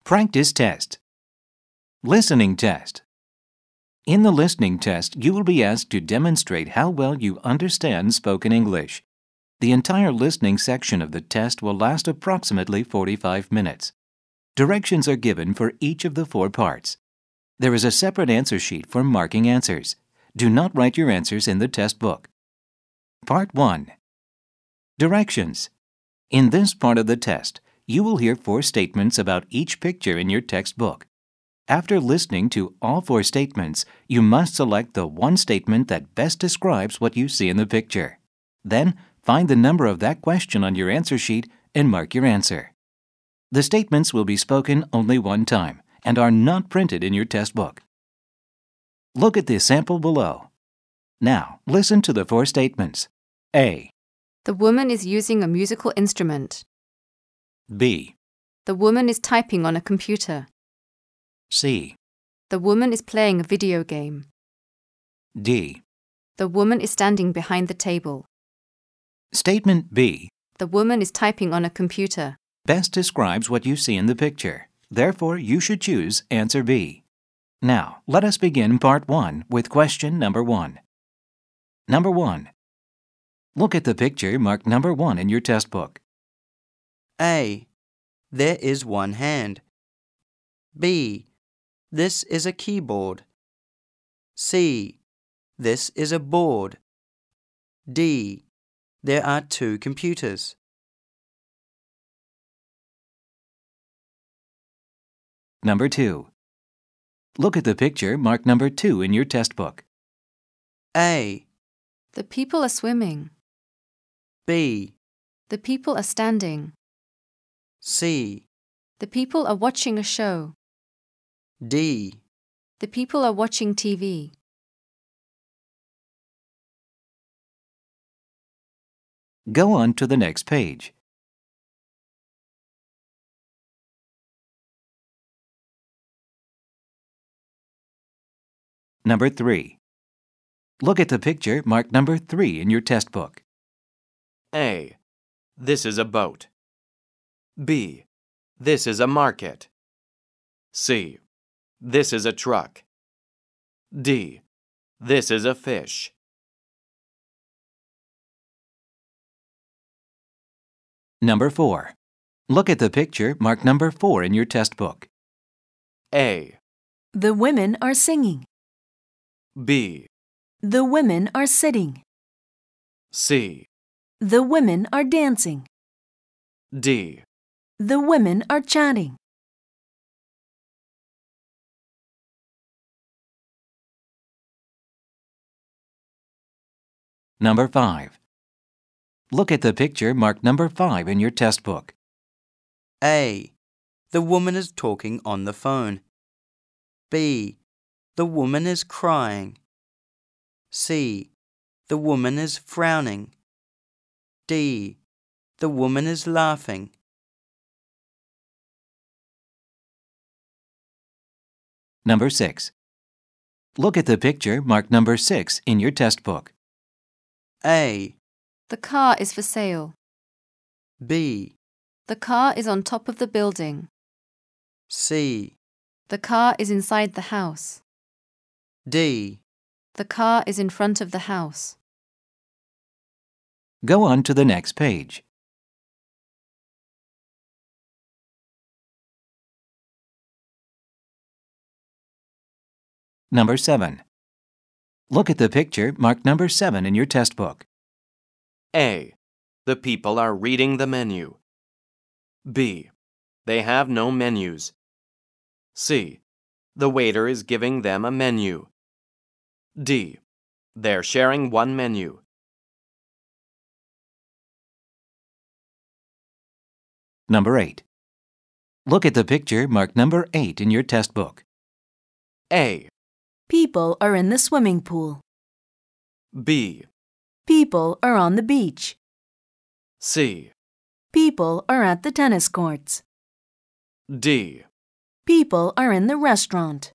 Practice test. Listening test. In the listening test, you will be asked to demonstrate how well you understand spoken English. The entire listening section of the test will last approximately 45 minutes. Directions are given for each of the 4 parts. There is a separate answer sheet for marking answers. Do not write your answers in the test book. Part 1. Directions. In this part of the test, you will hear 4 statements about each picture in your textbook. After listening to all 4 statements, you must select the one statement that best describes what you see in the picture. Then, find the number of that question on your answer sheet and mark your answer. The statements will be spoken only one time and are not printed in your test book. Look at the sample below. Now, listen to the 4 statements. A. The woman is using a musical instrument. B. The woman is typing on a computer. C. The woman is playing a video game. D. The woman is standing behind the table. Statement B The woman is typing on a computer. best describes what you see in the picture. Therefore, you should choose answer B. Now, let us begin part 1 with question number 1. Number 1. Look at the picture marked number 1 in your test book. A. There is one hand. B. This is a keyboard. C. This is a board. D. There are 2 computers. Number 2. Look at the picture marked number 2 in your test book. A. The people are swimming. B. The people are standing. C. The people are watching a show. D. The people are watching TV. Go on to the next page. Number 3. Look at the picture marked number 3 in your test book. A. This is a boat. B. This is a market. C. This is a truck. D. This is a fish. Number 4. Look at the picture marked number 4 in your test book. A. The women are singing. B. The women are sitting. C. The women are dancing. D. The women are chatting. Number 5. Look at the picture marked number 5 in your test book. A. The woman is talking on the phone. B. The woman is crying. C. The woman is frowning. D. The woman is laughing. Number 6. Look at the picture marked number 6 in your test book. A. The car is for sale. B. The car is on top of the building. C. The car is inside the house. D. The car is in front of the house. Go on to the next page. Number 7. Look at the picture marked number 7 in your test book. A. The people are reading the menu. B. They have no menus. C. The waiter is giving them a menu. D. They're sharing one menu. Number 8. Look at the picture marked number 8 in your test book. A. People are in the swimming pool. B. People are on the beach. C. People are at the tennis courts. D. People are in the restaurant.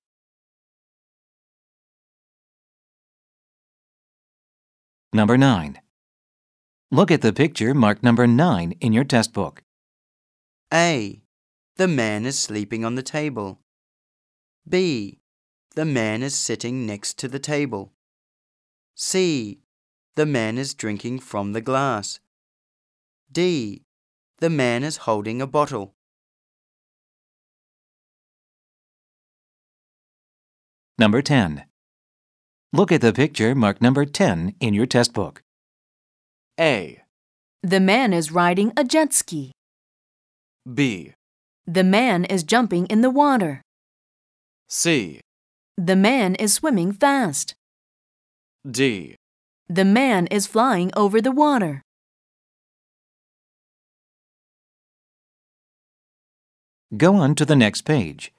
Number 9. Look at the picture marked number 9 in your test book. A. The man is sleeping on the table. B. The man is sitting next to the table. C. The man is drinking from the glass. D. The man is holding a bottle. Number 10. Look at the picture marked number 10 in your test book. A, The man is riding a jet ski. B, The man is jumping in the water. C, The man is swimming fast. D. The man is flying over the water. Go on to the next page.